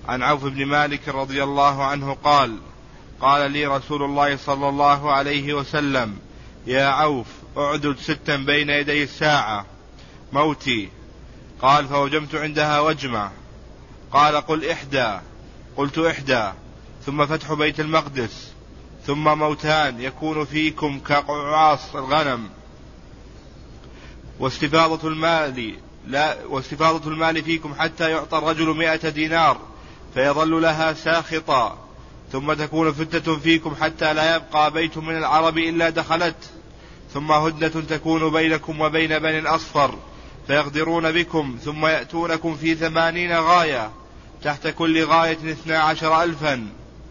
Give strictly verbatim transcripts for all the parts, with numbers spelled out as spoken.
عن عوف بن مالك رضي الله عنه قال قال لي رسول الله صلى الله عليه وسلم يا عوف اعدد ستا بين يدي الساعة موتي. قال فوجمت عندها وجمة. قال قل إحدى. قلت إحدى. ثم فتح بيت المقدس. ثم موتان يكون فيكم كقعاص الغنم واستفاضة المال لا واستفاضة المال فيكم حتى يعطى الرجل مئة دينار فيظل لها ساخطا. ثم تكون فتنة فيكم حتى لا يبقى بيت من العرب إلا دخلت. ثم هدنة تكون بينكم وبين بني الأصفر فيغدرون بكم ثم يأتونكم في ثمانين غاية تحت كل غاية اثنا عشر ألفا.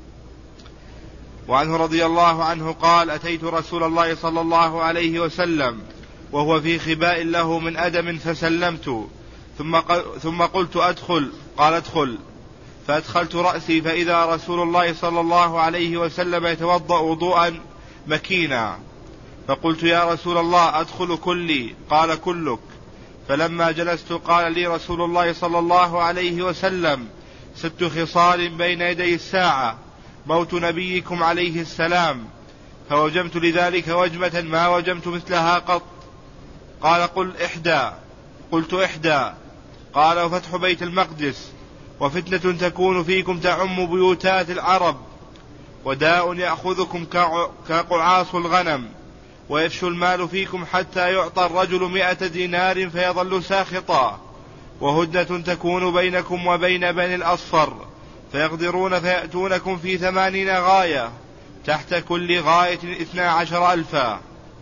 وعنه رضي الله عنه قال أتيت رسول الله صلى الله عليه وسلم وهو في خباء له من أدم فسلمت ثم, ثم قلت أدخل. قال أدخل. فأدخلت رأسي فإذا رسول الله صلى الله عليه وسلم يتوضأ وضوءا مكينا. فقلت يا رسول الله أدخل كلي؟ قال كلك. فلما جلست قال لي رسول الله صلى الله عليه وسلم ست خصال بين يدي الساعة موت نبيكم عليه السلام. فوجمت لذلك وجمة ما وجمت مثلها قط. قال قل إحدى. قلت إحدى. قال وفتح بيت المقدس وفتنة تكون فيكم تعم بيوتات العرب وداء يأخذكم كقعاص الغنم ويفشو المال فيكم حتى يعطى الرجل مئة دينار فيظل ساخطا. وهدنة تكون بينكم وبين بني الأصفر فيغدرون فيأتونكم في ثمانين غاية تحت كل غاية اثنا عشر ألفا.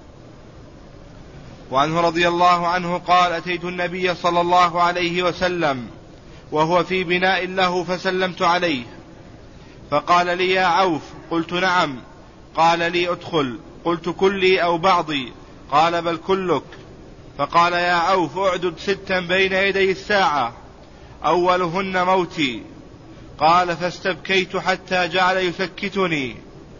وعنه رضي الله عنه قال أتيت النبي صلى الله عليه وسلم وهو في بناء له فسلمت عليه فقال لي يا عوف. قلت نعم. قال لي ادخل. قلت كلي أو بعضي؟ قال بل كلك. فقال يا عوف اعدد ستا بين يدي الساعة أولهن موتي. قال فاستبكيت حتى جعل يسكتني.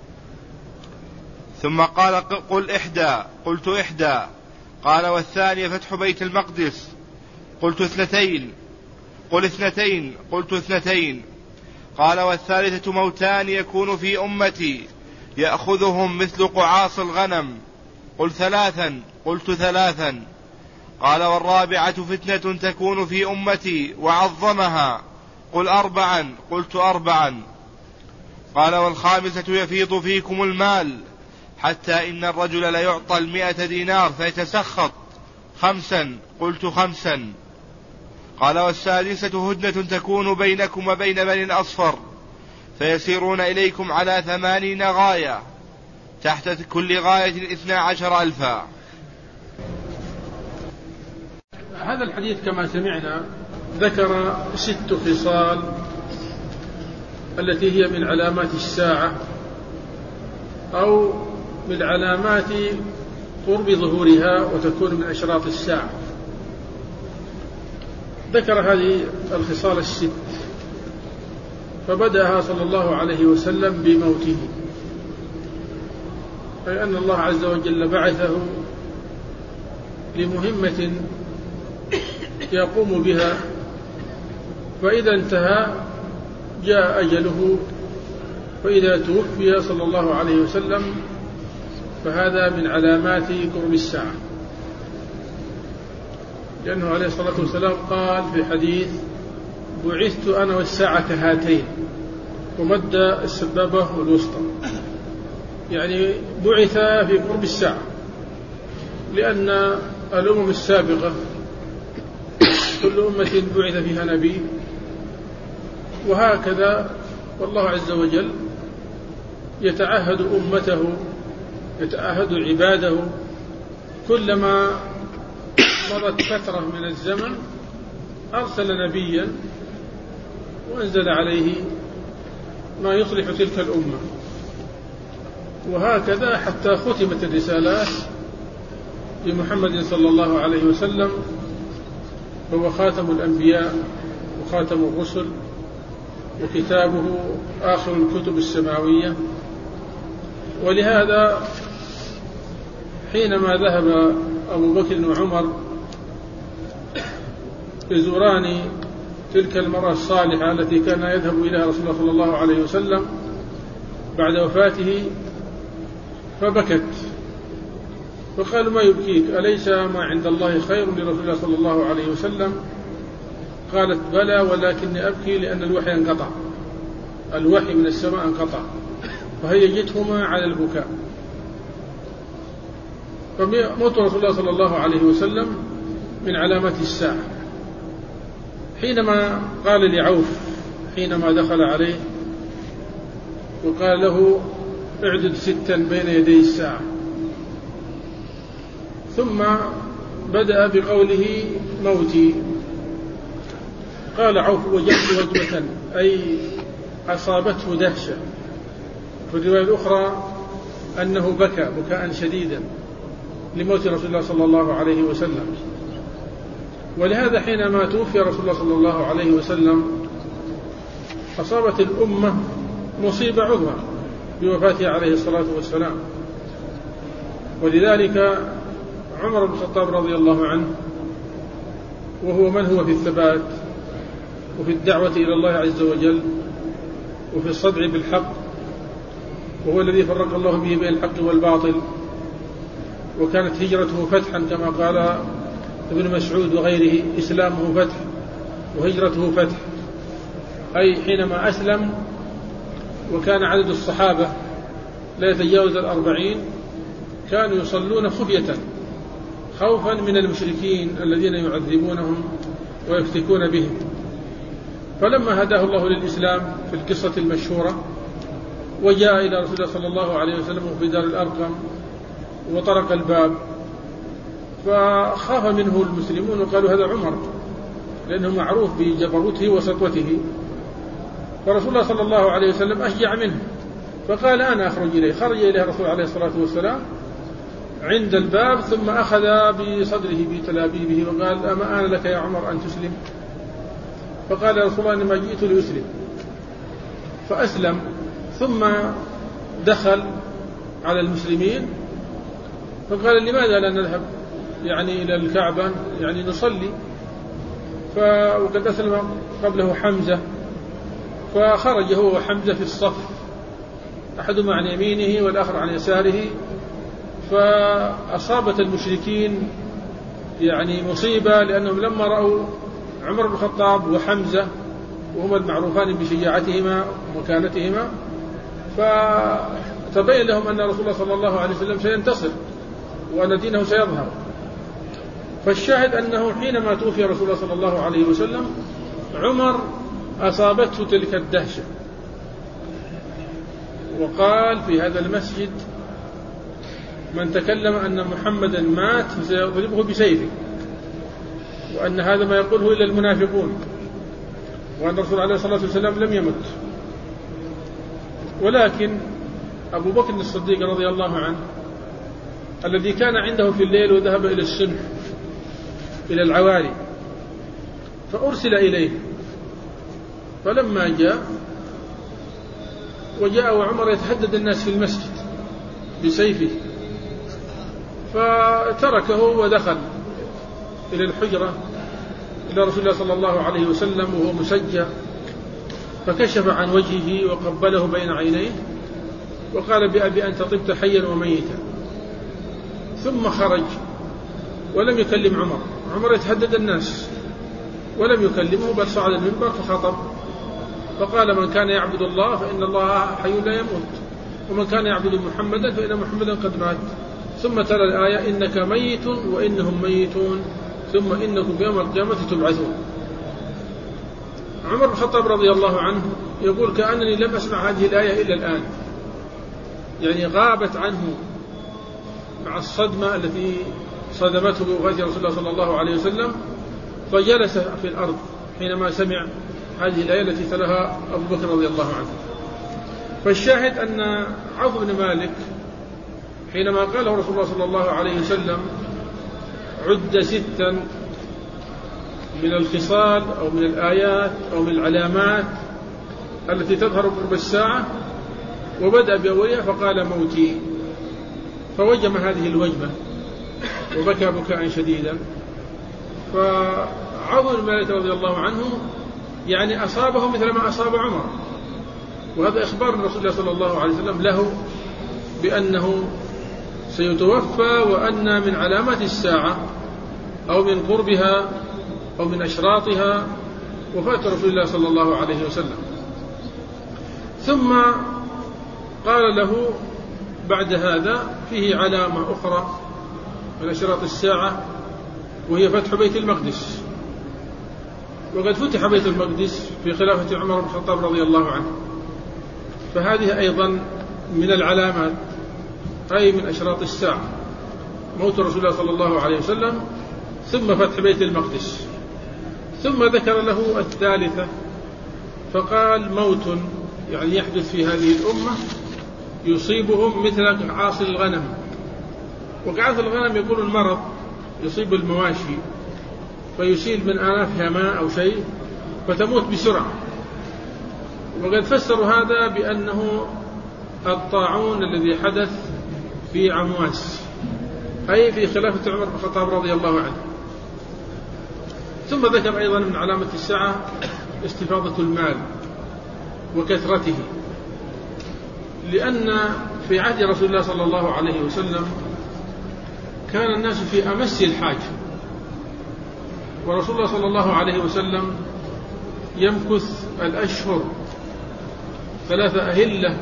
ثم قال قل إحدى. قلت إحدى. قال والثانية فتح بيت المقدس. قلت اثنتين. قل اثنتين. قلت اثنتين. قال والثالثة موتان يكون في أمتي يأخذهم مثل قعاص الغنم. قل ثلاثا. قلت ثلاثا. قال والرابعة فتنة تكون في أمتي وعظمها. قل أربعا. قلت أربعا. قال والخامسة يفيض فيكم المال حتى إن الرجل ليعطى المئة دينار فيتسخط. خمسا. قلت خمسا. قال والسادسة هدنة تكون بينكم وبين بني الأصفر فيسيرون إليكم على ثمانين غاية تحت كل غاية اثنا عشر ألفا. هذا الحديث كما سمعنا ذكر ست خصال التي هي من علامات الساعة أو من علامات قرب ظهورها وتكون من أشراط الساعة. ذكر هذه الخصال الست فبدأها صلى الله عليه وسلم بموته، أي أن الله عز وجل بعثه لمهمة يقوم بها، فإذا انتهى جاء أجله، فإذا توفي صلى الله عليه وسلم فهذا من علامات قرب الساعة، لأنه عليه الصلاة والسلام قال في حديث بعثت أنا والساعة كهاتين، ومد السبابة والوسطى، يعني بعث في قرب الساعة، لأن الأمم السابقة كل أمة بعث فيها نبي، وهكذا والله عز وجل يتعهد أمته، يتعهد عباده، كلما مضت فترة من الزمن أرسل نبيا وأنزل عليه ما يصلح تلك الأمة، وهكذا حتى ختمت الرسالات بمحمد صلى الله عليه وسلم، فهو خاتم الأنبياء وخاتم الرسل، وكتابه آخر الكتب السماوية. ولهذا حينما ذهب أبو بكر وعمر يزوران تلك المرأة الصالحة التي كان يذهب إليها رسول الله صلى الله عليه وسلم بعد وفاته فبكت، فقال: ما يبكيك؟ أليس ما عند الله خير لرسول الله صلى الله عليه وسلم؟ قالت: بلى، ولكني أبكي لأن الوحي انقطع، الوحي من السماء انقطع، فهيجتهما على البكاء. فموت رسول الله صلى الله عليه وسلم من علامات الساعة. حينما قال لعوف حينما دخل عليه وقال له: اعدد ستا بين يدي الساعة، ثم بدأ بقوله: موتي. قال عوف: وجدت وجبة، أي أصابته دهشة. في الرواية الأخرى أنه بكى بكاء شديدا لموت رسول الله صلى الله عليه وسلم. ولهذا حينما توفي رسول الله صلى الله عليه وسلم أصابت الأمة مصيبة عظمى بوفاته عليه الصلاة والسلام. ولذلك عمر بن الخطاب رضي الله عنه، وهو من هو في الثبات وفي الدعوة إلى الله عز وجل وفي الصدع بالحق، وهو الذي فرق الله به بين الحق والباطل، وكانت هجرته فتحا كما قال ابن مسعود وغيره: إسلامه فتح وهجرته فتح، أي حينما أسلم وكان عدد الصحابة لا يتجاوز الأربعين كانوا يصلون خفية خوفا من المشركين الذين يعذبونهم ويفتكون بهم. فلما هداه الله للإسلام في القصة المشهورة وجاء إلى رسول الله صلى الله عليه وسلم في دار الأرقم وطرق الباب، فخاف منه المسلمون وقالوا: هذا عمر، لأنه معروف بجبروته وسطوته. فرسول الله صلى الله عليه وسلم أشجع منه فقال: أنا أخرج إليه. خرج إليه الرسول عليه الصلاة والسلام عند الباب، ثم أخذ بصدره بتلابيبه وقال: أما آن لك يا عمر أن تسلم؟ فقال رسول الله: إنما جئت لأسلم. فأسلم، ثم دخل على المسلمين فقال: لماذا لا نذهب يعني إلى الكعبة يعني نصلي؟ وقد أسلم قبله حمزة، فخرج هو وحمزة في الصف، أحدهما عن يمينه والآخر عن يساره، فأصابت المشركين يعني مصيبة، لأنهم لما رأوا عمر بن الخطاب وحمزة وهما المعروفان بشجاعتهما ومكانتهما، فتبين لهم أن رسول الله صلى الله عليه وسلم سينتصر وأن دينه سيظهر. فالشاهد أنه حينما توفي رسول الله صلى الله عليه وسلم عمر أصابته تلك الدهشة، وقال في هذا المسجد: من تكلم أن محمدا مات فسيضربه بسيفه، وأن هذا ما يقوله إلا المنافقون، وأن الرسول عليه الصلاة والسلام لم يمت. ولكن أبو بكر الصديق رضي الله عنه الذي كان عنده في الليل وذهب إلى السنح إلى العوالي فأرسل إليه، فلما جاء وجاء وعمر يتحدد الناس في المسجد بسيفه، فتركه ودخل إلى الحجرة إلى رسول الله صلى الله عليه وسلم وهو مسجى، فكشف عن وجهه وقبله بين عينيه وقال: بأبي أنت طبت حيا وميتا. ثم خرج ولم يكلم عمر. عمر يتحدد الناس ولم يكلمه، بل صعد المنبر فخطب فقال: من كان يعبد الله فإن الله حي لا يموت، ومن كان يعبد محمدا فإن محمدا قد مات. ثم تلا الآية: إنك ميت وإنهم ميتون ثم إنكم يوم القيامة تبعثون. عمر بن الخطاب رضي الله عنه يقول: كأنني لم أسمع هذه الآية إلا الآن، يعني غابت عنه مع الصدمة التي صدمته بوفاة رسول الله صلى الله عليه وسلم، فجلس في الأرض حينما سمع هذه الآية التي تلاها أبو بكر رضي الله عنه. فالشاهد أن عوف بن مالك حينما قاله رسول الله صلى الله عليه وسلم عد ستا من الخصال أو من الآيات أو من العلامات التي تظهر قرب الساعة، وبدأ بأولها فقال: موتي. فوجم هذه الوجبة وبكى بكاء شديدا. فعوف بن مالك رضي الله عنه يعني أصابه مثل ما أصاب عمر. وهذا إخبار الرسول الله صلى الله عليه وسلم له بأنه سيتوفى، وأن من علامات الساعة أو من قربها أو من أشراطها وفاة رسول الله صلى الله عليه وسلم. ثم قال له بعد هذا فيه علامة أخرى من أشراط الساعة، وهي فتح بيت المقدس. وقد فتح بيت المقدس في خلافة عمر بن الخطاب رضي الله عنه، فهذه أيضا من العلامات، أي من أشراط الساعة، موت رسول الله صلى الله عليه وسلم ثم فتح بيت المقدس. ثم ذكر له الثالثة فقال موت يعني يحدث في هذه الأمة يصيبهم مثل عاصي الغنم. وقعاص الغنم يكون المرض يصيب المواشي فيسيل من آنافها ماء أو شيء فتموت بسرعة. وقد فسروا هذا بأنه الطاعون الذي حدث في عمواس، أي في خلافة عمر بن الخطاب رضي الله عنه. ثم ذكر أيضا من علامة الساعة استفاضة المال وكثرته، لأن في عهد رسول الله صلى الله عليه وسلم كان الناس في أمس الحاجة، ورسول الله صلى الله عليه وسلم يمكث الأشهر ثلاثة أهلة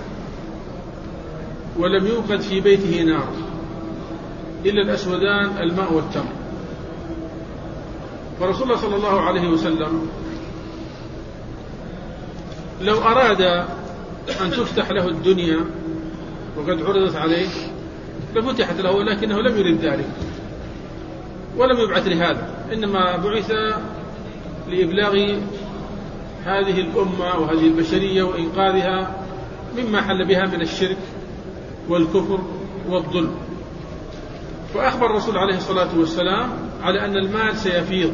ولم يوقد في بيته نار إلا الأسودان الماء والتمر. ورسول الله صلى الله عليه وسلم لو أراد أن تفتح له الدنيا وقد عرضت عليه لفتحت له، ولكنه لم يرد ذلك ولم يبعث لهذا، إنما بعث لإبلاغ هذه الأمة وهذه البشرية وإنقاذها مما حل بها من الشرك والكفر والظلم. فأخبر الرسول عليه الصلاة والسلام على أن المال سيفيض،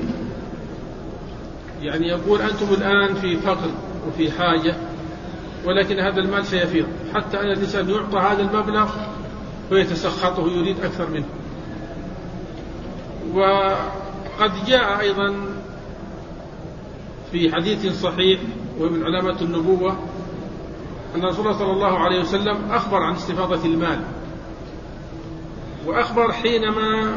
يعني يقول أنتم الآن في فقر وفي حاجة، ولكن هذا المال سيفيض، حتى أن الإنسان يعطى هذا المبلغ فيتسخطه يريد أكثر منه. وقد جاء أيضا في حديث صحيح ومن علامات النبوة أن رسول الله صلى الله عليه وسلم أخبر عن استفاضة المال، وأخبر حينما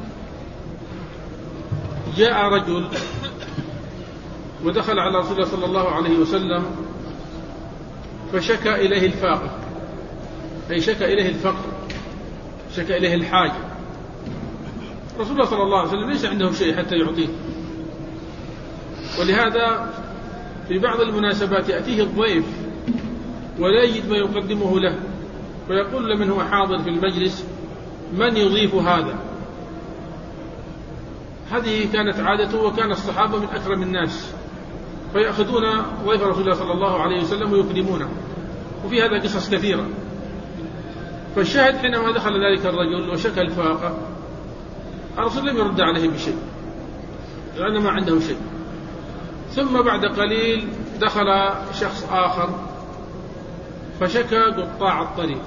جاء رجل ودخل على رسول الله صلى الله عليه وسلم فشكى إليه الفاقر، أي شكى إليه الفقر، شكى إليه الحاجة. رسول الله صلى الله عليه وسلم ليس عنده شيء حتى يعطيه، ولهذا في بعض المناسبات يأتيه الضيف ولا يجد ما يقدمه له، ويقول لمن هو حاضر في المجلس من يضيف هذا. هذه كانت عادته، وكان الصحابة من أكرم الناس، فيأخذون ضيف رسول الله صلى الله عليه وسلم ويكرمونه. وفي هذا قصص كثيرة. فالشاهد حينما دخل ذلك الرجل وشكى الفاقة، الرسول لم يرد عليه بشيء لأنه ما عنده شيء. ثم بعد قليل دخل شخص آخر فشكى قطاع الطريق.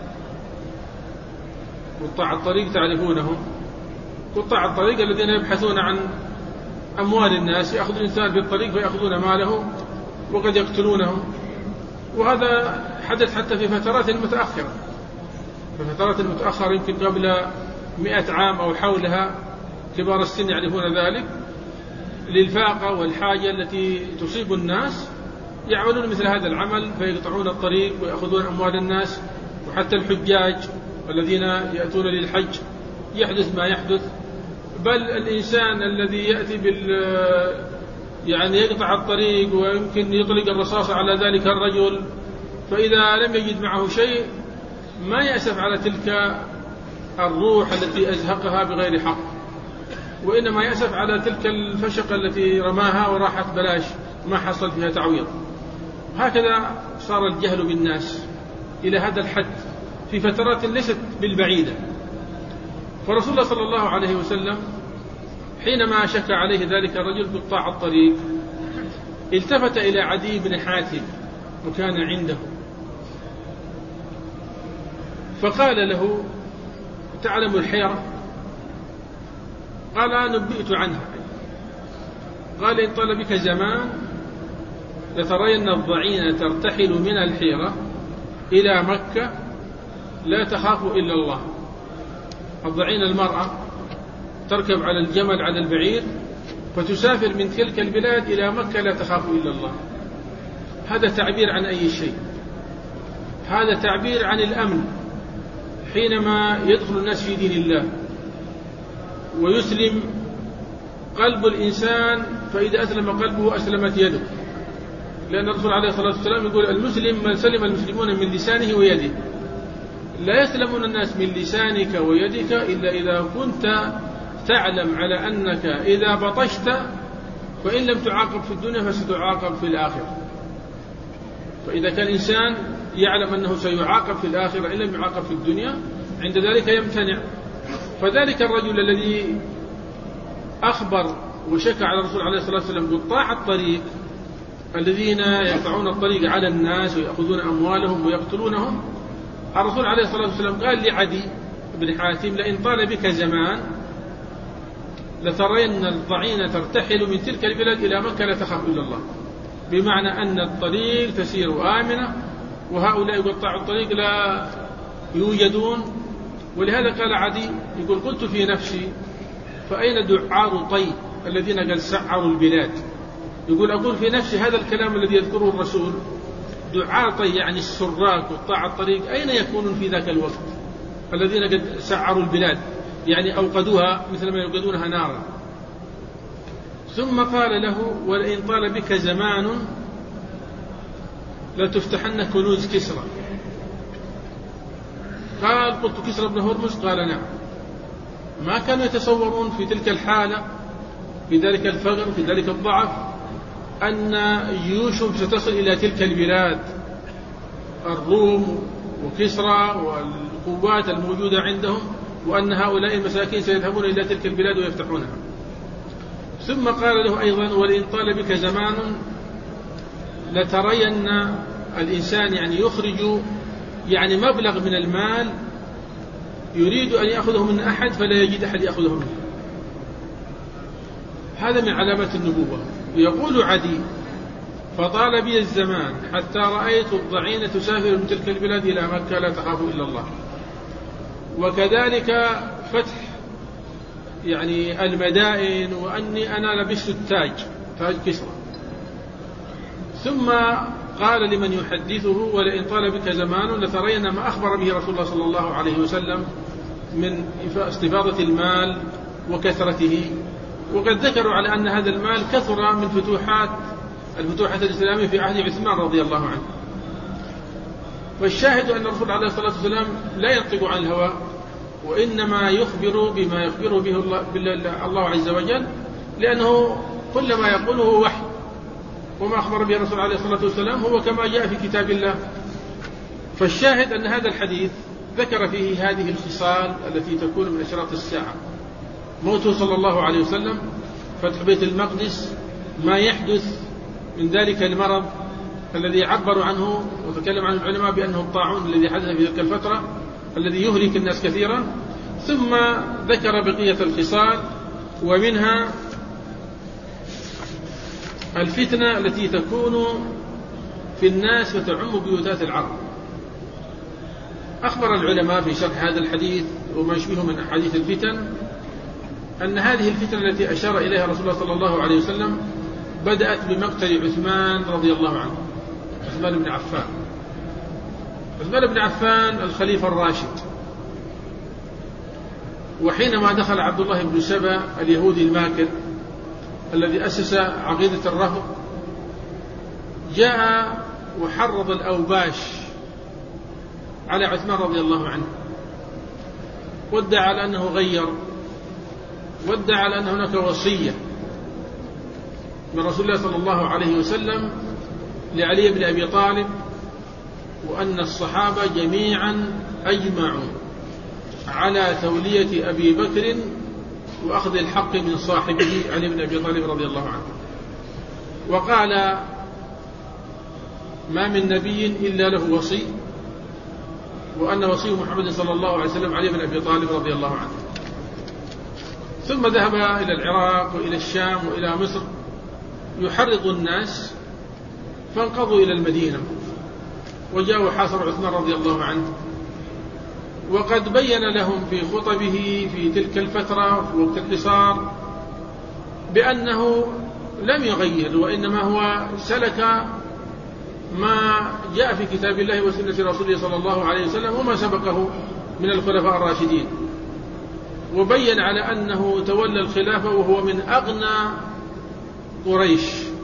قطاع الطريق تعرفونهم، قطاع الطريق الذين يبحثون عن أموال الناس، يأخذ الإنسان في الطريق فيأخذون ماله وقد يقتلونه. وهذا حدث حتى في فترات متأخرة، في فترات متأخرة يمكن قبل مئة عام أو حولها، كبار السن يعرفون ذلك، للفاقة والحاجة التي تصيب الناس يعملون مثل هذا العمل فيقطعون الطريق ويأخذون أموال الناس. وحتى الحجاج الذين يأتون للحج يحدث ما يحدث، بل الإنسان الذي يأتي بال يعني يقطع الطريق ويمكن يطلق الرصاص على ذلك الرجل، فإذا لم يجد معه شيء ما يأسف على تلك الروح التي أزهقها بغير حق، وإنما يأسف على تلك الفشقة التي رماها وراحت بلاش ما حصل فيها تعويض. هكذا صار الجهل بالناس إلى هذا الحد في فترات ليست بالبعيدة. فرسول الله صلى الله عليه وسلم حينما شكى عليه ذلك الرجل قطاع الطريق التفت إلى عدي بن حاتم وكان عنده، فقال له: تعلم الحيرة؟ قال: نبئت عنها. قال: إن طال بك زمان لترين الضعين ترتحل من الحيرة إلى مكة لا تخاف إلا الله. الضعين المرأة تركب على الجمل على البعير فتسافر من تلك البلاد إلى مكة لا تخاف إلا الله. هذا تعبير عن أي شيء؟ هذا تعبير عن الأمن حينما يدخل الناس في دين الله ويسلم قلب الإنسان، فإذا أسلم قلبه أسلمت يده، لأن الرسول عليه الصلاة والسلام يقول المسلم من سلم المسلمون من لسانه ويده. لا يسلمون الناس من لسانك ويدك إلا إذا كنت تعلم على أنك إذا بطشت فإن لم تعاقب في الدنيا فستعاقب في الآخرة. فإذا كان إنسان يعلم أنه سيعاقب في الآخرة إن لم يعاقب في الدنيا عند ذلك يمتنع. فذلك الرجل الذي أخبر وشكى على الرسول عليه الصلاة والسلام قطاع الطريق الذين يقطعون الطريق على الناس ويأخذون أموالهم ويقتلونهم، الرسول عليه الصلاة والسلام قال لعدي بن حاتم لئن طال بك زمان لترين الضعين ترتحل من تلك البلاد إلى مكة لا تخاف إلا الله، بمعنى أن الطريق تسير آمنة وهؤلاء يقطعوا الطريق لا يوجدون. ولهذا قال عدي يقول قلت في نفسي فأين دعار طي الذين قد سعروا البلاد؟ يقول أقول في نفسي هذا الكلام الذي يذكره الرسول دعار طي يعني السراك وقطاع الطريق أين يكونون في ذاك الوقت الذين قد سعروا البلاد، يعني أوقدوها مثل ما يوقدونها نارا. ثم قال له ولئن طال بك زمان لتفتحن كنوز كسرى. قال قلت كسرى بن هرمز؟ قال نعم. ما كانوا يتصورون في تلك الحالة في ذلك الفقر في ذلك الضعف أن جيوشهم ستصل إلى تلك البلاد الروم وكسرى والقوات الموجودة عندهم، وأن هؤلاء المساكين سيذهبون إلى تلك البلاد ويفتحونها. ثم قال له أيضا ولئن طال بك زمان لترين الإنسان يعني يخرج يعني مبلغ من المال يريد أن يأخذه من أحد فلا يجد أحد يأخذه منه. هذا من علامات النبوة. يقول عدي فطال بي الزمان حتى رأيت الضعين تسافر من تلك البلاد إلى مكة لا تخاف إلا الله. وكذلك فتح يعني المدائن وأني أنا لبست التاج تاج كسرى. ثم قال لمن يحدثه ولئن طال بك زمان لترين ما أخبر به رسول الله صلى الله عليه وسلم من استفاضة المال وكثرته. وقد ذكروا على أن هذا المال كثر من فتوحات الفتوحات الإسلامية في عهد عثمان رضي الله عنه. فالشاهد أن الرسول عليه الصلاة والسلام لا ينطق عن الهوى، وإنما يخبر بما يخبره به الله, الله عز وجل، لأنه كل ما يقوله هو وحي، وما أخبر به الرسول عليه الصلاة والسلام هو كما جاء في كتاب الله. فالشاهد أن هذا الحديث ذكر فيه هذه الخصال التي تكون من أشراط الساعة: موته صلى الله عليه وسلم، فتح بيت المقدس، ما يحدث من ذلك المرض الذي عبروا عنه وتكلم عنه العلماء بأنه الطاعون الذي حدث في تلك الفترة الذي يهلك الناس كثيرا. ثم ذكر بقية الخصال، ومنها الفتنة التي تكون في الناس وتعم بيوتات العرب. أخبر العلماء في شرح هذا الحديث وما يشبهه من أحاديث الفتن أن هذه الفتنة التي أشار إليها رسول الله صلى الله عليه وسلم بدأت بمقتل عثمان رضي الله عنه، عثمان بن عفان. عثمان بن عفان الخليفة الراشد، وحينما دخل عبد الله بن سبأ اليهودي الماكر الذي أسس عقيدة الرهب جاء وحرض الأوباش على عثمان رضي الله عنه، وادعى على أنه غير، وادعى على أن هناك وصية من رسول الله صلى الله عليه وسلم لعلي بن أبي طالب، وأن الصحابة جميعا أجمعوا على تولية أبي بكر وأخذ الحق من صاحبه علي بن أبي طالب رضي الله عنه. وقال ما من نبي إلا له وصي، وأن وصي محمد صلى الله عليه وسلم علي بن أبي طالب رضي الله عنه. ثم ذهب إلى العراق وإلى الشام وإلى مصر يحرض الناس فانقضوا إلى المدينة وجاءوا حاصروا عثمان رضي الله عنه، وقد بين لهم في خطبه في تلك الفترة في وقت الحصار بأنه لم يغير، وإنما هو سلك ما جاء في كتاب الله وسنة رسوله صلى الله عليه وسلم وما سبقه من الخلفاء الراشدين، وبين على أنه تولى الخلافة وهو من أغنى قريش،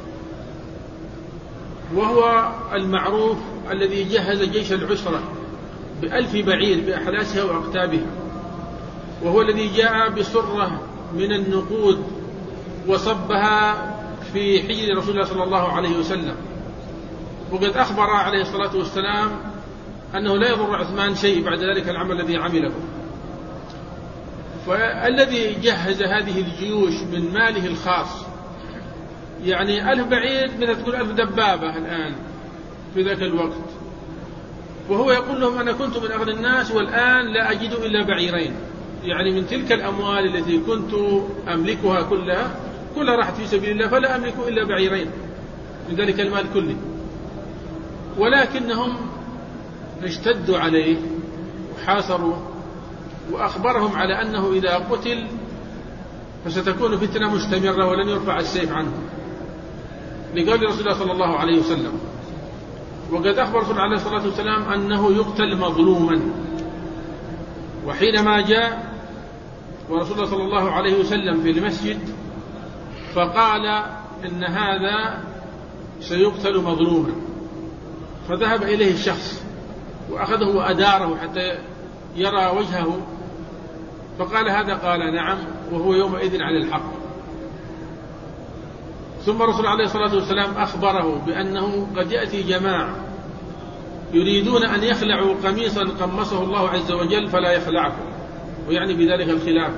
وهو المعروف الذي جهز جيش العسرة بألف بعير بأحلاسها وأقتابها، وهو الذي جاء بسرة من النقود وصبها في حجر رسول الله صلى الله عليه وسلم، وقد أخبر عليه الصلاة والسلام أنه لا يضر عثمان شيء بعد ذلك العمل الذي عمله. فالذي جهز هذه الجيوش من ماله الخاص، يعني ألف بعير مثل تقول ألف دبابة الآن في ذاك الوقت، وهو يقول لهم أنا كنت من أغنى الناس والآن لا أجد إلا بعيرين، يعني من تلك الأموال التي كنت أملكها كلها كلها راحت في سبيل الله، فلا أملك إلا بعيرين من ذلك المال كله. ولكنهم اشتدوا عليه وحاصروا، وأخبرهم على أنه إذا قتل فستكون فتنة مستمرة ولن يرفع السيف عنه، لقول رسول الله صلى الله عليه وسلم. وقد أخبر رسول الله عليه الصلاة والسلام أنه يقتل مظلوما. وحينما جاء ورسول الله صلى الله عليه وسلم في المسجد فقال إن هذا سيقتل مظلوما، فذهب إليه الشخص وأخذه وأداره حتى يرى وجهه، فقال هذا؟ قال نعم، وهو يومئذ على الحق. ثم رسول عليه الصلاة والسلام أخبره بأنه قد يأتي جماعة يريدون أن يخلعوا قميصا قمصه الله عز وجل فلا يخلعه، ويعني بذلك الخلاف.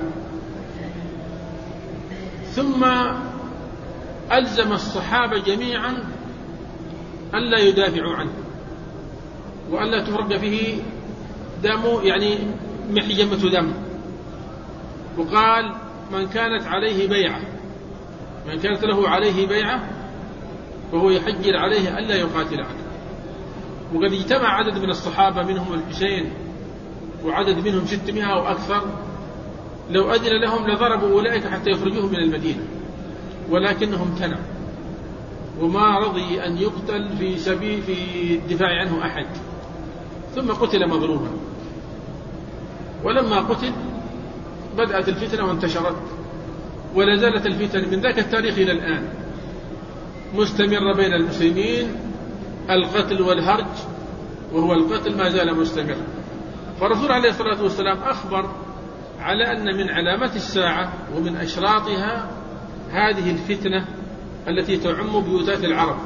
ثم ألزم الصحابة جميعا ألا يدافعوا عنه وألا تفرق فيه دم، يعني محجمة دم. وقال من كانت عليه بيعة من كانت له عليه بيعة فهو يحجر عليه ألا يقاتل عنه. وقد اجتمع عدد من الصحابة منهم الحسين وعدد منهم ستمائة أو أكثر، لو أذن لهم لضربوا أولئك حتى يخرجوهم من المدينة، ولكنهم امتنعوا وما رضي أن يقتل في سبيل في الدفاع عنه أحد. ثم قتل مظلوما. ولما قتل بدأت الفتنة وانتشرت، ولا زالت الفتن من ذاك التاريخ إلى الآن مستمرة بين المسلمين، القتل والهرج، وهو القتل ما زال مستمر. فالرسول عليه الصلاة والسلام أخبر على أن من علامات الساعة ومن أشراطها هذه الفتنة التي تعم بيوتات العرب.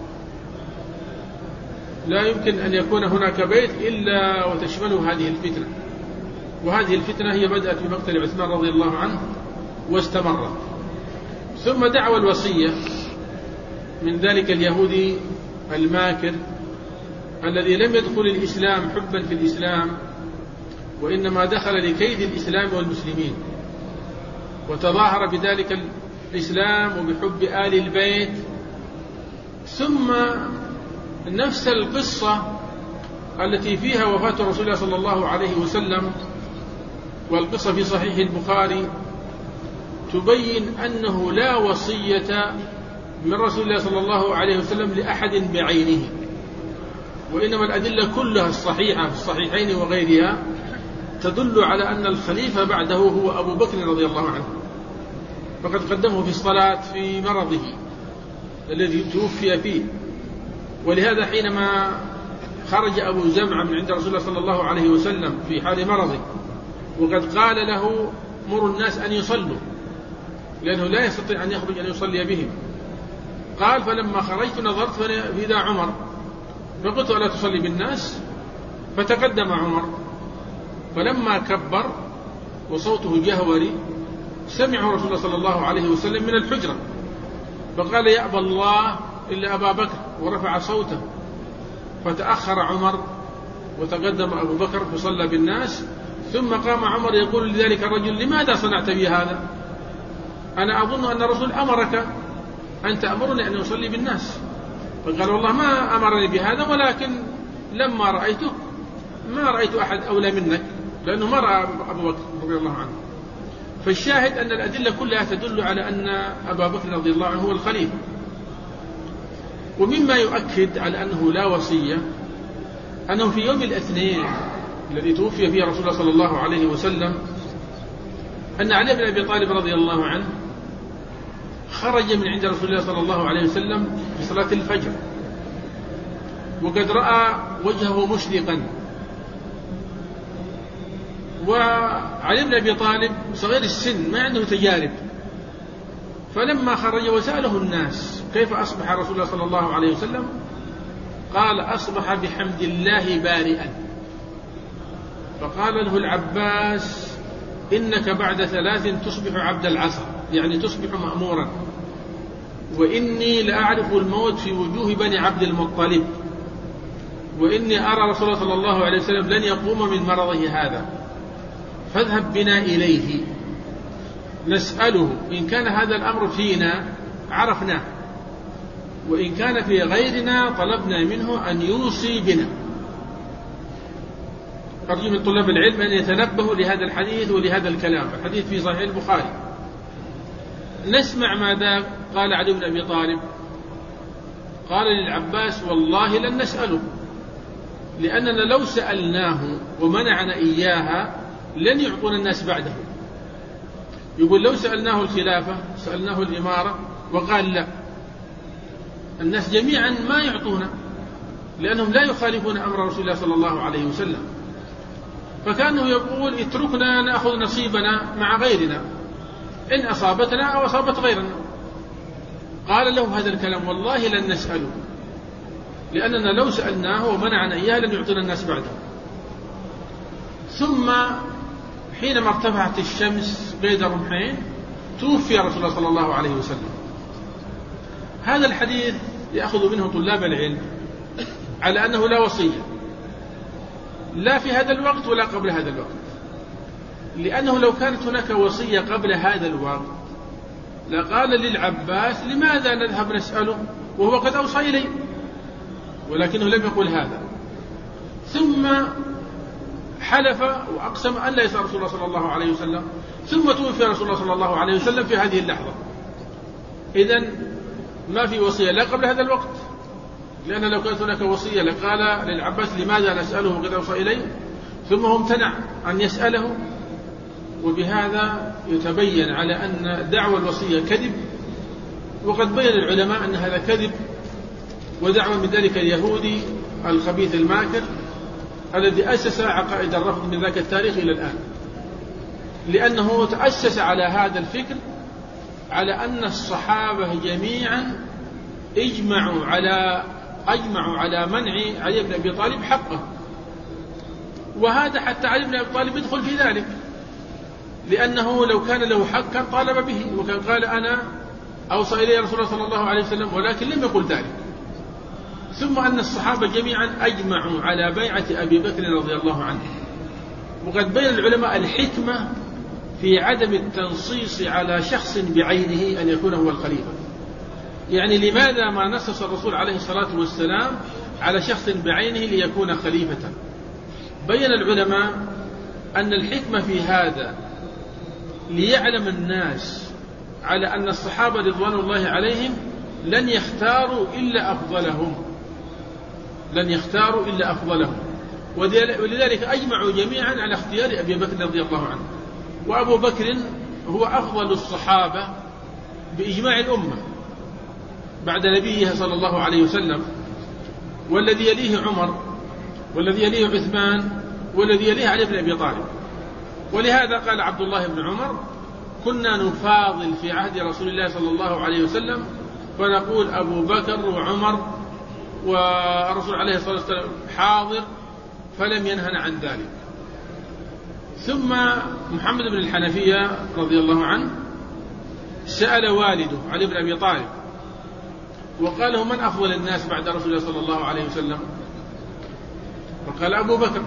لا يمكن أن يكون هناك بيت إلا وتشمله هذه الفتنة، وهذه الفتنة هي بدأت بمقتل عثمان رضي الله عنه واستمرت. ثم دعوى الوصية من ذلك اليهودي الماكر الذي لم يدخل الإسلام حبا في الإسلام، وإنما دخل لكيد الإسلام والمسلمين، وتظاهر بذلك الإسلام وبحب آل البيت. ثم نفس القصة التي فيها وفاة رسول الله صلى الله عليه وسلم، والقصة في صحيح البخاري، تبين أنه لا وصية من رسول الله صلى الله عليه وسلم لأحد بعينه، وإنما الأدلة كلها الصحيحة في الصحيحين وغيرها تدل على أن الخليفة بعده هو أبو بكر رضي الله عنه، فقد قدمه في الصلاة في مرضه الذي توفي فيه. ولهذا حينما خرج أبو زمعة من عند رسول الله صلى الله عليه وسلم في حال مرضه، وقد قال له مر الناس أن يصلوا لأنه لا يستطيع أن يخرج أن يصلي بهم، قال فلما خرجت نظرت فإذا عمر، فقلت ألا تصلي بالناس؟ فتقدم عمر، فلما كبر وصوته جهوري سمعه رسول الله صلى الله عليه وسلم من الحجرة، فقال يأبى الله إلا أبا بكر، ورفع صوته. فتأخر عمر وتقدم أبو بكر فصلى بالناس، ثم قام عمر يقول لذلك الرجل لماذا صنعت بي هذا؟ أنا أظن أن الرسول أمرك أن تأمرني أن أصلي بالناس، فقال والله ما أمرني بهذا، ولكن لما رأيته ما رأيت أحد أولى منك، لأنه ما رأى أبو بكر رضي الله عنه. فالشاهد أن الأدلة كلها تدل على أن أبا بكر رضي الله عنه هو الخليفة. ومما يؤكد على أنه لا وصية أنه في يوم الاثنين الذي توفي فيه رسول الله صلى الله عليه وسلم أن علي بن أبي طالب رضي الله عنه خرج من عند رسول الله صلى الله عليه وسلم في صلاة الفجر، وقد رأى وجهه مشرقا، وعلي بن أبي طالب صغير السن ما عنده تجارب، فلما خرج وسأله الناس كيف أصبح رسول الله صلى الله عليه وسلم قال أصبح بحمد الله بارئا. فقال له العباس إنك بعد ثلاث تصبح عبد العصا، يعني تصبح مأمورا، وإني لأعرف الموت في وجوه بني عبد المطلب، وإني أرى رسول الله صلى الله عليه وسلم لن يقوم من مرضه هذا، فاذهب بنا إليه نسأله، إن كان هذا الأمر فينا عرفناه، وإن كان في غيرنا طلبنا منه أن يوصي بنا. أرجو من طلاب العلم أن يتنبهوا لهذا الحديث ولهذا الكلام، الحديث في صحيح البخاري. نسمع ماذا قال علي بن أبي طالب. قال للعباس والله لن نسأله، لأننا لو سألناه ومنعنا إياها لن يعطون الناس بعده. يقول لو سألناه الخلافة سألناه الإمارة وقال لا، الناس جميعا ما يعطونا، لأنهم لا يخالفون أمر رسول الله صلى الله عليه وسلم. فكانه يقول اتركنا نأخذ نصيبنا مع غيرنا، إن أصابتنا أو أصابت غيرنا. قال له هذا الكلام والله لن نسأله، لأننا لو سألناه ومنعنا إياه لن يعطينا الناس بعده. ثم حينما ارتفعت الشمس بين الرمحين توفي رسول الله صلى الله عليه وسلم. هذا الحديث يأخذ منه طلاب العلم على أنه لا وصية، لا في هذا الوقت ولا قبل هذا الوقت، لأنه لو كانت هناك وصية قبل هذا الوقت لقال للعباس لماذا نذهب نسأله وهو قد أوصى إليه، ولكنه لم يقل هذا. ثم حلف وأقسم أن لا يسأل رسول الله صلى الله عليه وسلم، ثم توفي رسول الله صلى الله عليه وسلم في هذه اللحظة. إذن ما في وصية لا قبل هذا الوقت، لأن لو كانت هناك وصية لقال للعباس لماذا نسأله وقد أوصى إليه، ثم هو امتنع أن يسأله. وبهذا يتبين على أن دعوى الوصية كذب، وقد بين العلماء أن هذا كذب ودعوى من ذلك اليهودي الخبيث الماكر الذي أسس عقائد الرفض من ذاك التاريخ إلى الآن، لأنه تأسس على هذا الفكر على أن الصحابة جميعا اجمعوا على أجمعوا على منع علي بن أبي طالب حقه، وهذا حتى علي بن أبي طالب يدخل في ذلك، لأنه لو كان له حق كان طالب به وكان قال أنا أوصى إلي رسول الله صلى الله عليه وسلم، ولكن لم يقل ذلك. ثم أن الصحابة جميعا أجمعوا على بيعة أبي بكر رضي الله عنه. وقد بين العلماء الحكمة في عدم التنصيص على شخص بعينه أن يكون هو الخليفة، يعني لماذا ما نصص الرسول عليه الصلاة والسلام على شخص بعينه ليكون خليفة؟ بين العلماء أن الحكمة في هذا ليعلم الناس على أن الصحابة رضوان الله عليهم لن يختاروا إلا أفضلهم، لن يختاروا إلا أفضلهم، ولذلك أجمعوا جميعا على اختيار أبي بكر رضي الله عنه. وأبو بكر هو أفضل الصحابة بإجماع الأمة بعد نبيها صلى الله عليه وسلم، والذي يليه عمر، والذي يليه عثمان، والذي يليه علي بن أبي طالب. ولهذا قال عبد الله بن عمر كنا نفاضل في عهد رسول الله صلى الله عليه وسلم فنقول أبو بكر وعمر، والرسول عليه الصلاة والسلام حاضر فلم ينهن عن ذلك. ثم محمد بن الحنفية رضي الله عنه سأل والده علي بن أبي طالب وقال له من أفضل الناس بعد رسول الله صلى الله عليه وسلم؟ فقال أبو بكر.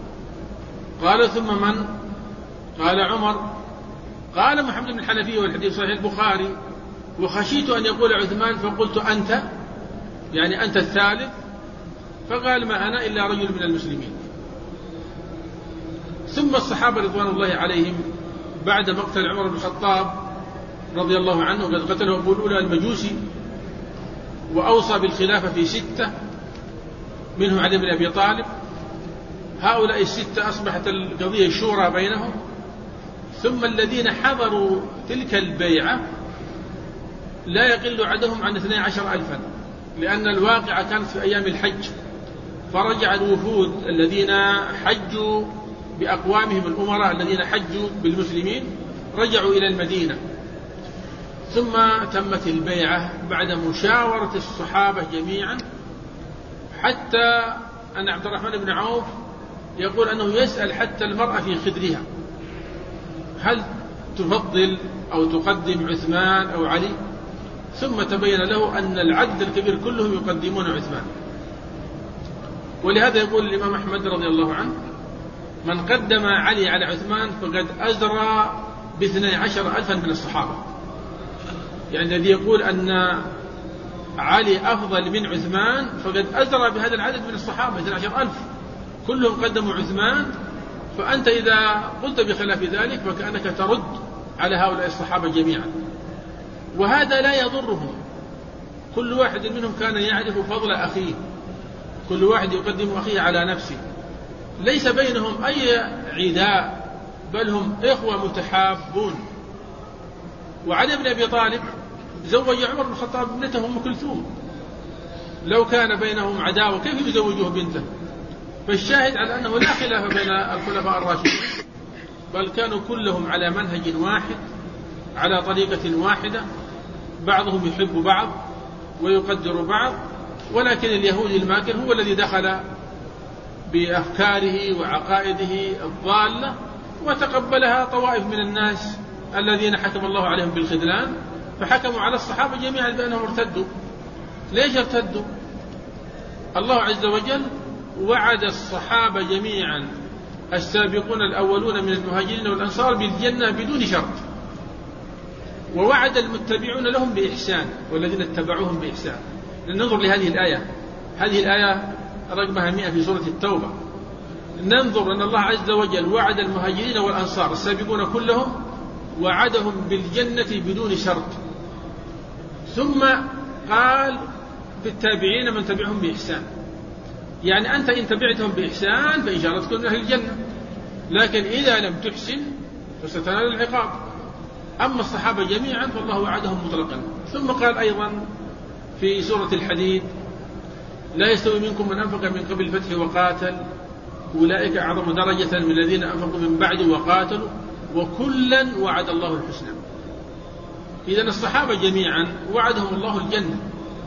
قال ثم من؟ قال عمر. قال محمد بن الحنفية والحديث صحيح البخاري وخشيت أن يقول عثمان فقلت أنت، يعني أنت الثالث؟ فقال ما أنا إلا رجل من المسلمين. ثم الصحابة رضوان الله عليهم بعد مقتل عمر بن الخطاب رضي الله عنه قد قتله أبو الأولى المجوسي وأوصى بالخلافة في ستة منهم علي بن أبي طالب. هؤلاء الستة أصبحت القضية شورى بينهم. ثم الذين حضروا تلك البيعة لا يقل عددهم عن اثني عشر ألفا، لأن الواقعة كانت في أيام الحج، فرجع الوفود الذين حجوا بأقوامهم الأمراء الذين حجوا بالمسلمين رجعوا إلى المدينة. ثم تمت البيعة بعد مشاورة الصحابة جميعا، حتى أن عبد الرحمن بن عوف يقول أنه يسأل حتى المرأة في خدرها هل تفضل أو تقدم عثمان أو علي، ثم تبين له أن العدد الكبير كلهم يقدمون عثمان. ولهذا يقول الإمام أحمد رضي الله عنه من قدم علي على عثمان فقد أزرى باثني عشر ألفا من الصحابة. يعني الذي يقول أن علي أفضل من عثمان فقد أزرى بهذا العدد من الصحابة اثني عشر ألف كلهم قدموا عثمان. فأنت إذا قلت بخلاف ذلك فكأنك ترد على هؤلاء الصحابة جميعا، وهذا لا يضرهم. كل واحد منهم كان يعرف فضل أخيه، كل واحد يقدم أخيه على نفسه، ليس بينهم أي عداء، بل هم إخوة متحابون. وعلي بن أبي طالب زوج عمر بن الخطاب ابنته أم كلثوم، لو كان بينهم عداوة كيف يزوجه بنته؟ فالشاهد على أنه لا خلاف بين الخلفاء الراشدين، بل كانوا كلهم على منهج واحد على طريقة واحدة، بعضهم يحب بعض ويقدر بعض. ولكن اليهودي الماكر هو الذي دخل بأفكاره وعقائده الضالة وتقبلها طوائف من الناس الذين حكم الله عليهم بالخذلان، فحكموا على الصحابة جميعا بأنهم ارتدوا. ليش ارتدوا؟ الله عز وجل وعد الصحابة جميعا السابقون الأولون من المهاجرين والأنصار بالجنة بدون شرط، ووعد المتبعون لهم بإحسان والذين اتبعوهم بإحسان. ننظر لهذه الآية، هذه الآية رقمها مئة في سورة التوبة. ننظر أن الله عز وجل وعد المهاجرين والأنصار السابقون كلهم وعدهم بالجنة بدون شرط، ثم قال في التابعين من تبعهم بإحسان. يعني أنت إن تبعتهم بإحسان فإن شاء الله تكون من أهل الجنة، لكن إذا لم تحسن فستنال العقاب. أما الصحابة جميعا فالله وعدهم مطلقا. ثم قال أيضا في سورة الحديد لا يستوي منكم من أنفق من قبل الفتح وقاتل أولئك أعظم درجة من الذين أنفقوا من بعد وقاتلوا وكلا وعد الله الحسنى. إذن الصحابة جميعا وعدهم الله الجنة.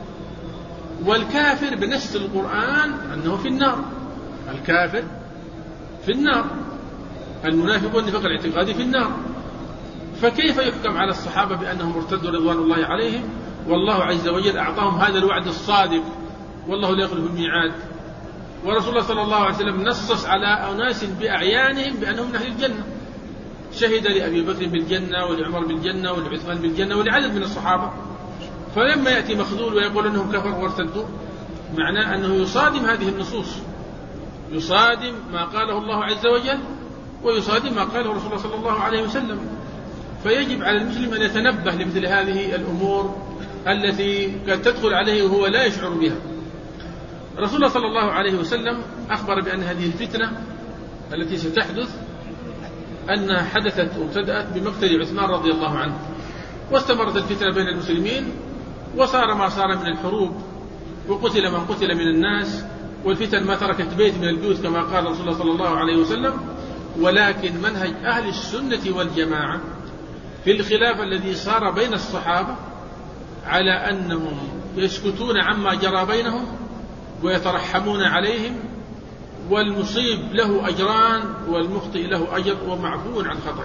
والكافر بنص القرآن أنه في النار، الكافر في النار، المنافقون النفاق الاعتقادي في النار. فكيف يحكم على الصحابة بأنهم ارتدوا رضوان الله عليهم والله عز وجل أعطاهم هذا الوعد الصادق والله لا يخلف الميعاد؟ ورسول الله صلى الله عليه وسلم نصص على أناس بأعيانهم بأنهم من أهل الجنة، شهد لأبي بكر بالجنة ولعمر بالجنة ولعثمان بالجنة ولعدد من الصحابة. فلما يأتي مخذول ويقول أنهم كفروا وارتدوا، معناه أنه يصادم هذه النصوص، يصادم ما قاله الله عز وجل ويصادم ما قاله رسول الله صلى الله عليه وسلم. فيجب على المسلم أن يتنبه لمثل هذه الأمور التي قد تدخل عليه وهو لا يشعر بها. رسول الله صلى الله عليه وسلم أخبر بأن هذه الفتنة التي ستحدث أنها حدثت وابتدأت بمقتل عثمان رضي الله عنه، واستمرت الفتنة بين المسلمين وصار ما صار من الحروب وقتل من قتل من الناس، والفتن ما تركت بيت من البيوت كما قال رسول الله صلى الله عليه وسلم. ولكن منهج أهل السنة والجماعة في الخلاف الذي صار بين الصحابة على أنهم يسكتون عما جرى بينهم ويترحمون عليهم، والمصيب له أجران والمخطئ له أجر ومعفو عن خطئه.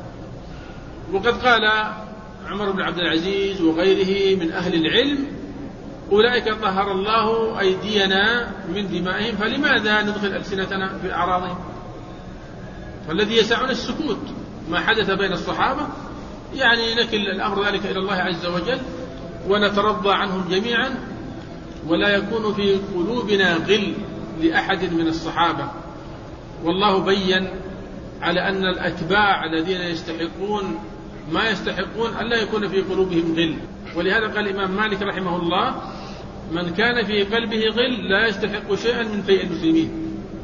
وقد قال عمر بن عبد العزيز وغيره من أهل العلم أولئك طهر الله أيدينا من دمائهم فلماذا ندخل ألسنتنا في أعراضهم؟ فالذي يسعنا السكوت ما حدث بين الصحابة، يعني نكل الأمر ذلك إلى الله عز وجل ونترضى عنهم جميعا ولا يكون في قلوبنا غل لأحد من الصحابة. والله بين على أن الأتباع الذين يستحقون ما يستحقون أن لا يكون في قلوبهم غل. ولهذا قال الإمام مالك رحمه الله: من كان في قلبه غل لا يستحق شيئا من فيء المسلمين.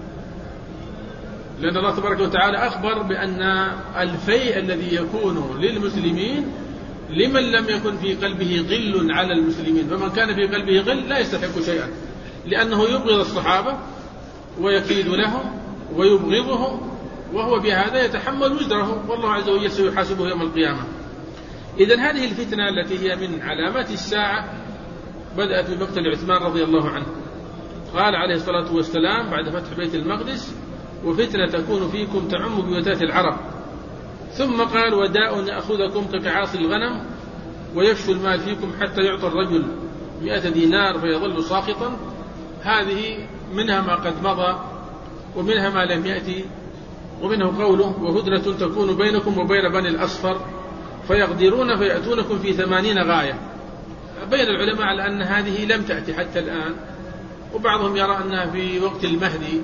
لأن الله تبارك وتعالى أخبر بأن الفيء الذي يكون للمسلمين لمن لم يكن في قلبه غل على المسلمين. فمن كان في قلبه غل لا يستحق شيئا، لأنه يبغض الصحابة ويكيد لهم ويبغضهم، وهو بهذا يتحمل وزره، والله عز وجل سيحاسبه يوم القيامة. إذن هذه الفتنة التي هي من علامات الساعة بدأت بمقتل عثمان رضي الله عنه. قال عليه الصلاة والسلام بعد فتح بيت المقدس: وفتنة تكون فيكم تعم بيوتات العرب. ثم قال: وداء يأخذكم كقعاص الغنم ويفشو المال فيكم حتى يعطى الرجل مئة دينار فيظل ساخطا. هذه منها ما قد مضى ومنها ما لم يأتي، ومنه قوله: وهدنة تكون بينكم وبين بني الأصفر فيغدرون فيأتونكم في ثمانين غاية. بين العلماء على أن هذه لم تأتي حتى الآن، وبعضهم يرى أنها في وقت المهدي.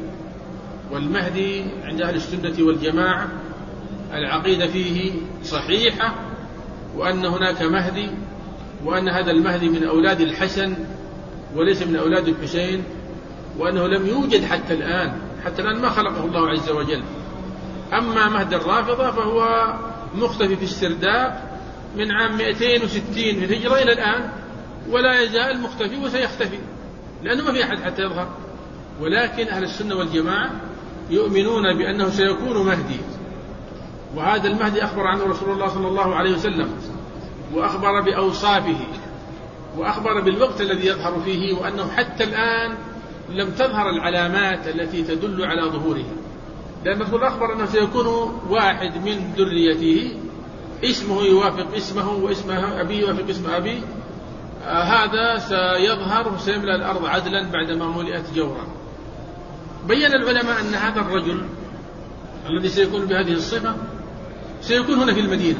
والمهدي عند أهل السنة والجماعة العقيدة فيه صحيحة، وأن هناك مهدي، وأن هذا المهدي من أولاد الحسن وليس من أولاد الحسين، وأنه لم يوجد حتى الآن، حتى الآن ما خلقه الله عز وجل. أما مهد الرافضة فهو مختفي في السرداب من عام مئتين وستين في الهجرة إلى الآن، ولا يزال مختفي وسيختفي، لأنه ما في أحد حتى يظهر. ولكن أهل السنة والجماعة يؤمنون بأنه سيكون مهدي، وهذا المهدي أخبر عنه رسول الله صلى الله عليه وسلم، وأخبر بأوصافه، وأخبر بالوقت الذي يظهر فيه، وأنه حتى الآن لم تظهر العلامات التي تدل على ظهوره. لأن الرسول أخبر أنه سيكون واحد من ذريته اسمه يوافق اسمه واسم أبيه يوافق اسم أبيه، آه هذا سيظهر وسيملأ الأرض عدلا بعدما ملئت جورا. بين العلماء أن هذا الرجل الذي سيكون بهذه الصفة سيكون هنا في المدينة،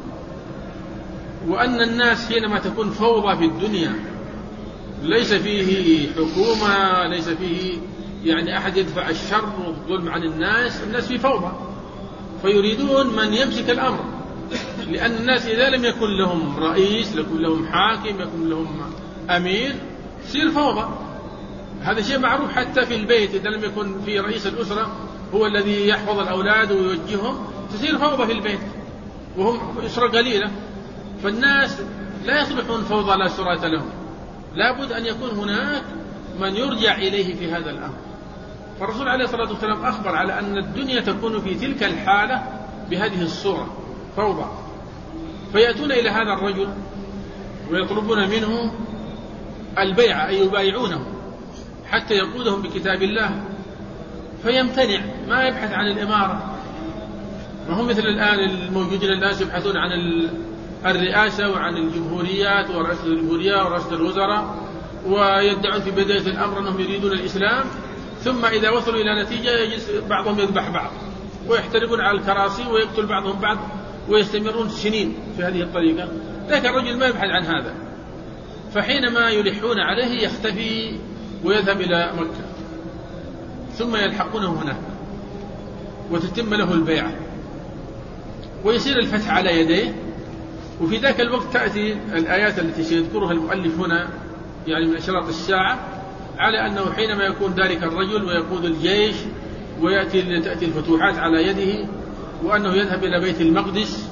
وأن الناس حينما تكون فوضى في الدنيا ليس فيه حكومة، ليس فيه يعني أحد يدفع الشر والظلم عن الناس، الناس في فوضى، فيريدون من يمسك الأمر. لأن الناس إذا لم يكن لهم رئيس، يكون لهم حاكم، يكون لهم أمير، تصير فوضى. هذا شيء معروف حتى في البيت، إذا لم يكن في رئيس الأسرة هو الذي يحفظ الأولاد ويوجههم، تصير فوضى في البيت، وهم أسرة قليلة. فالناس لا يصبحون فوضى لا سرعة لهم، لابد أن يكون هناك من يرجع إليه في هذا الأمر. فالرسول عليه الصلاة والسلام أخبر على أن الدنيا تكون في تلك الحالة بهذه الصورة، فوضى. فيأتون إلى هذا الرجل ويطلبون منه البيع، أي يبايعونه حتى يقودهم بكتاب الله، فيمتنع، ما يبحث عن الإمارة. وهم مثل الآن الموجودين الناس يبحثون عن الرئاسة وعن الجمهوريات ورئاسة الجمهورية ورئاسة الوزراء، ويدعون في بداية الأمر أنهم يريدون الإسلام، ثم إذا وصلوا إلى نتيجة يجلس بعضهم يذبح بعض ويحترقون على الكراسي ويقتل بعضهم بعض ويستمرون سنين في هذه الطريقة. لكن الرجل ما يبحث عن هذا، فحينما يلحون عليه يختفي ويذهب إلى مكة، ثم يلحقونه هناك وتتم له البيعة ويصير الفتح على يديه. وفي ذاك الوقت تأتي الآيات التي سيذكرها المؤلف هنا يعني من أشراط الساعة، على أنه حينما يكون ذلك الرجل ويقود الجيش ويأتي تأتي الفتوحات على يده، وأنه يذهب إلى بيت المقدس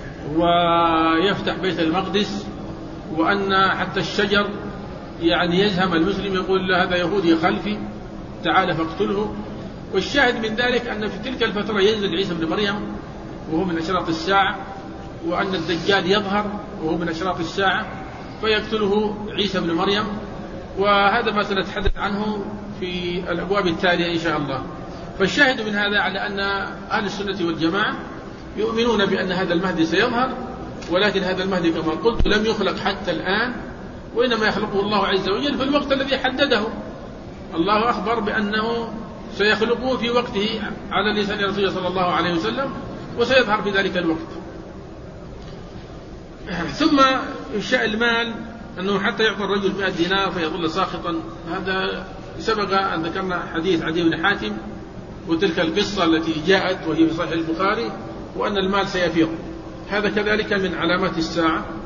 ويفتح بيت المقدس، وأن حتى الشجر يعني يزهم المسلم يقول له هذا يهودي خلفي تعال فاقتله. والشاهد من ذلك أن في تلك الفترة ينزل عيسى بن مريم وهو من أشراط الساعة، وأن الدجال يظهر وهو من أشراط الساعة فيقتله عيسى بن مريم. وهذا ما سنتحدث عنه في الأبواب التالية إن شاء الله. فالشاهد من هذا على أن أهل السنة والجماعة يؤمنون بأن هذا المهدي سيظهر، ولكن هذا المهدي كما قلت لم يخلق حتى الآن، وإنما يخلقه الله عز وجل في الوقت الذي حدده. الله أخبر بأنه سيخلقه في وقته على لسان رسوله صلى الله عليه وسلم، وسيظهر في ذلك الوقت. ثم إنشاء المال أنه حتى يعطي الرجل مئة دينار فيظل ساخطا. هذا سبق أن ذكرنا حديث عدي بن حاتم وتلك القصة التي جاءت وهي في صحيح البخاري وأن المال سيفيض. هذا كذلك من علامات الساعة